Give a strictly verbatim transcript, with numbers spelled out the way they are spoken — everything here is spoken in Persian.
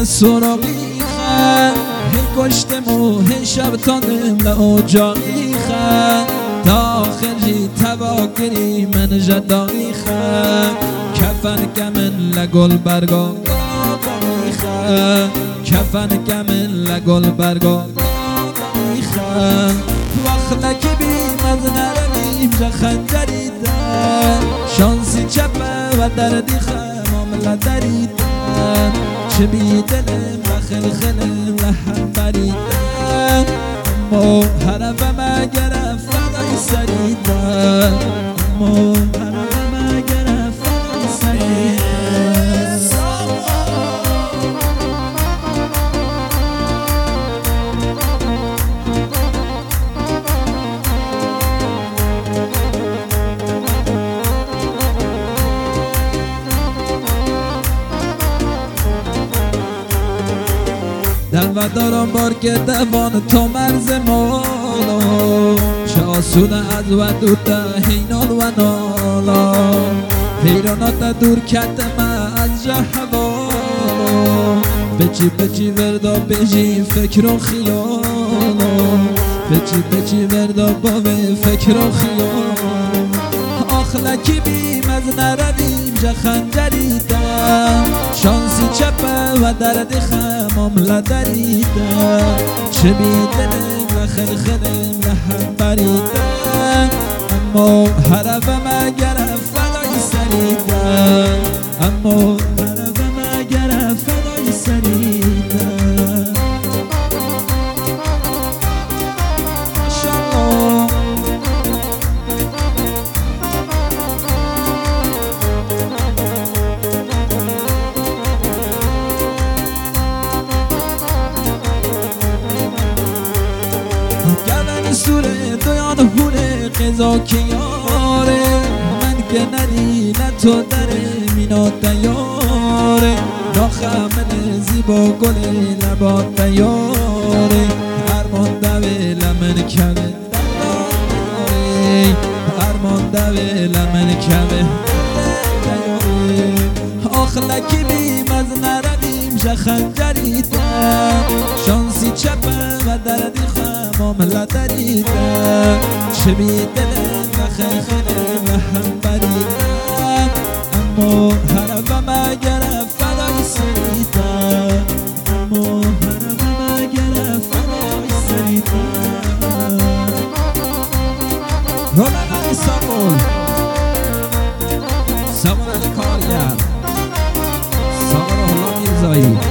از سراغی خن هی کشتم و هی شب تاندم لعجاقی خن تا آخر جی تباگری من جداقی خن کفن کمن لگل برگا گلابانی خن کفن کمن لگل برگا گلابانی خن وقت لکی بیم از نرمیم جا خنجریدن شانسی چپه و دردی خمام لدریدن چه بی دلم و خلخلم و هم بریدن اما حرفم اگر فدای سریدن اما حرفم اگر فدای سریدن دلو دارم بار که دوان تا مرز مالا چه آسونه از و دوتا هینال و نالا حیرانات دور کت من از جهوالا بچی بچی وردا بجی فکر و خیالا بچی بچی وردا باوی فکر و خیالا آخ لکی بیم از نرویم جا خنجریدن شانسی چپه و درد خمام لدریدن چه بی دلم و خلخلم و هم بریدن اما حرفم اگر فدای سریدن اما حرفم اگر فدای سریدن ماشاءالله گلن سوره دویان هوره قضا که یاره من که نری نه تو دره مینا دیاره ناخمن زیبا گل لبا دیاره ارمان دوه لمن کمه دیاره ارمان دوه لمن کمه دیاره آخ لکی بیم از نرویم جا خنجریدن شانسی چپه و دردی خمام لدریدن چه بی دلم و خلخلم و هم بریدن اما حرفم اگر فدای سریدن اما حرفم اگر فدای سریدن رولن علی سامول سامول علی کارگر سامول الله میرزایی